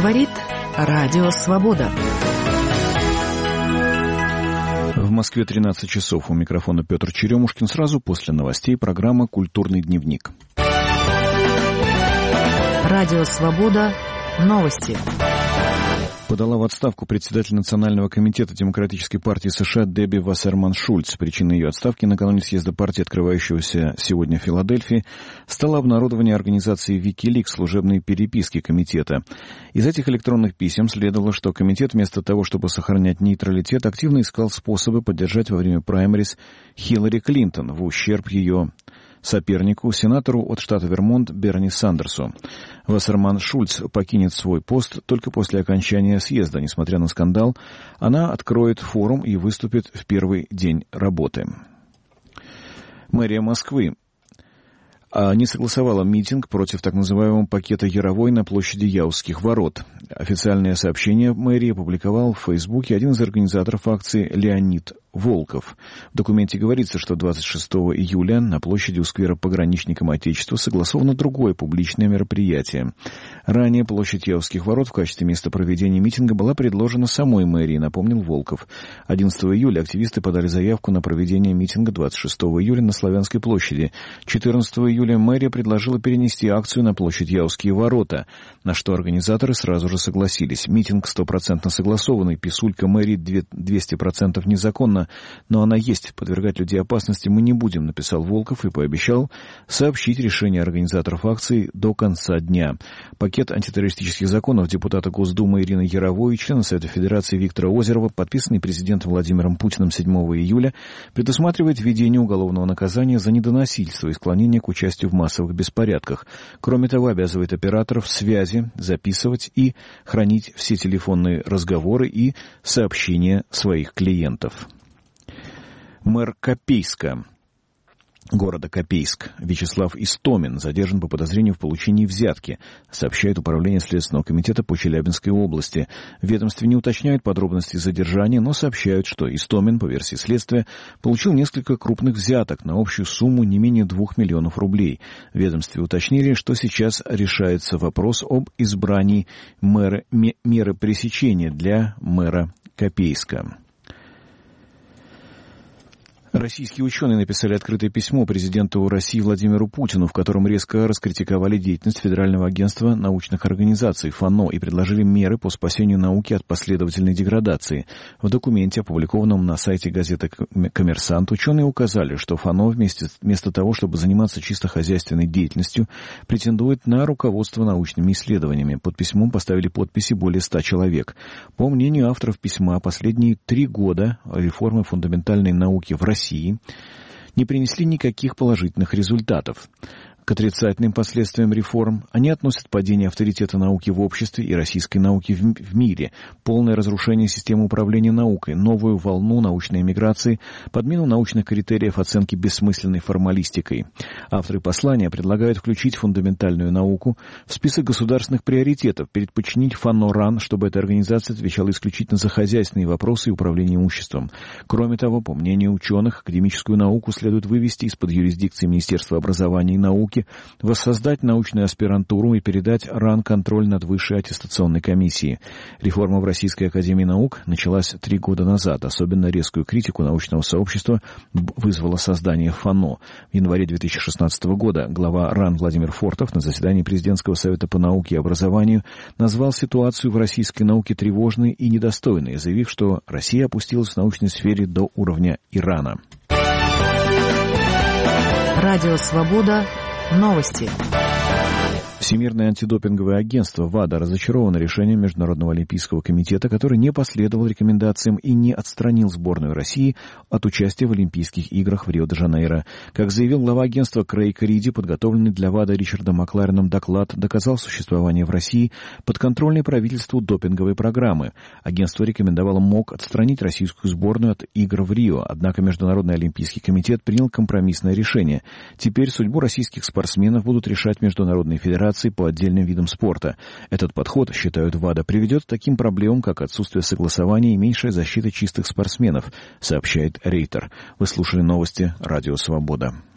Говорит Радио Свобода. В Москве 13 часов. У микрофона Петр Черемушкин. Сразу после новостей программа «Культурный дневник». Радио Свобода. Новости. Подала в отставку председатель Национального комитета Демократической партии США Дебби Вассерман-Шульц. Причиной ее отставки накануне съезда партии, открывающегося сегодня в Филадельфии, стало обнародование организации Wikileaks служебной переписки комитета. Из этих электронных писем следовало, что комитет вместо того, чтобы сохранять нейтралитет, активно искал способы поддержать во время праймериз Хиллари Клинтон в ущерб ее сопернику, сенатору от штата Вермонт Берни Сандерсу. Вассерман-Шульц покинет свой пост только после окончания съезда. Несмотря на скандал, она откроет форум и выступит в первый день работы. Мэрия Москвы не согласовала митинг против так называемого пакета Яровой на площади Яузских ворот. Официальное сообщение мэрии опубликовал в Фейсбуке один из организаторов акции Леонид Волков. В документе говорится, что 26 июля на площади у сквера Пограничникам Отечества согласовано другое публичное мероприятие. Ранее площадь Яузских ворот в качестве места проведения митинга была предложена самой мэрией, напомнил Волков. 11 июля активисты подали заявку на проведение митинга 26 июля на Славянской площади. 14 июля мэрия предложила перенести акцию на площадь Яузские ворота, на что организаторы сразу же согласились. Митинг 100% согласованный, писулька мэрии 200% незаконно, но она есть. Подвергать людей опасности мы не будем, написал Волков и пообещал сообщить решение организаторов акции до конца дня. Пакет антитеррористических законов депутата Госдумы Ирины Яровой и члена Совета Федерации Виктора Озерова, подписанный президентом Владимиром Путиным 7 июля, предусматривает введение уголовного наказания за недоносительство и склонение к участию в массовых беспорядках. Кроме того, обязывает операторов связи записывать и хранить все телефонные разговоры и сообщения своих клиентов. Мэр Копейска, города Копейск, Вячеслав Истомин задержан по подозрению в получении взятки, сообщает Управление Следственного комитета по Челябинской области. В ведомстве не уточняют подробности задержания, но сообщают, что Истомин, по версии следствия, получил несколько крупных взяток на общую сумму не менее 2 миллионов рублей. В ведомстве уточнили, что сейчас решается вопрос об избрании меры пресечения для мэра Копейска. Российские ученые написали открытое письмо президенту России Владимиру Путину, в котором резко раскритиковали деятельность Федерального агентства научных организаций ФАНО и предложили меры по спасению науки от последовательной деградации. В документе, опубликованном на сайте газеты «Коммерсант», ученые указали, что ФАНО вместо того, чтобы заниматься чисто хозяйственной деятельностью, претендует на руководство научными исследованиями. Под письмом поставили подписи более 100 человек. По мнению авторов письма, последние 3 года реформы фундаментальной науки в России не принесли никаких положительных результатов. К отрицательным последствиям реформ они относят падение авторитета науки в обществе и российской науки в мире, полное разрушение системы управления наукой, новую волну научной эмиграции, подмену научных критериев оценки бессмысленной формалистикой. Авторы послания предлагают включить фундаментальную науку в список государственных приоритетов, предпочинить ФАНО-РАН, чтобы эта организация отвечала исключительно за хозяйственные вопросы и управление имуществом. Кроме того, по мнению ученых, академическую науку следует вывести из-под юрисдикции Министерства образования и науки, воссоздать научную аспирантуру и передать РАН-контроль над высшей аттестационной комиссией. Реформа в Российской академии наук началась 3 года назад. Особенно резкую критику научного сообщества вызвало создание ФАНО. В январе 2016 года глава РАН Владимир Фортов на заседании Президентского совета по науке и образованию назвал ситуацию в российской науке тревожной и недостойной, заявив, что Россия опустилась в научной сфере до уровня Ирана. Радио «Свобода». Новости. Всемирное антидопинговое агентство ВАДА разочаровано решением Международного олимпийского комитета, который не последовал рекомендациям и не отстранил сборную России от участия в Олимпийских играх в Рио-де-Жанейро. Как заявил глава агентства Крейг Риди, подготовленный для ВАДА Ричардом Маклареном доклад доказал существование в России подконтрольной правительству допинговой программы. Агентство рекомендовало МОК отстранить российскую сборную от игр в Рио, однако Международный олимпийский комитет принял компромиссное решение. Теперь судьбу российских спортсменов будут решать международные федерации по отдельным видам спорта. Этот подход, считают ВАДА, приведет к таким проблемам, как отсутствие согласования и меньшая защита чистых спортсменов, сообщает Рейтер. Вы слушали новости Радио Свобода.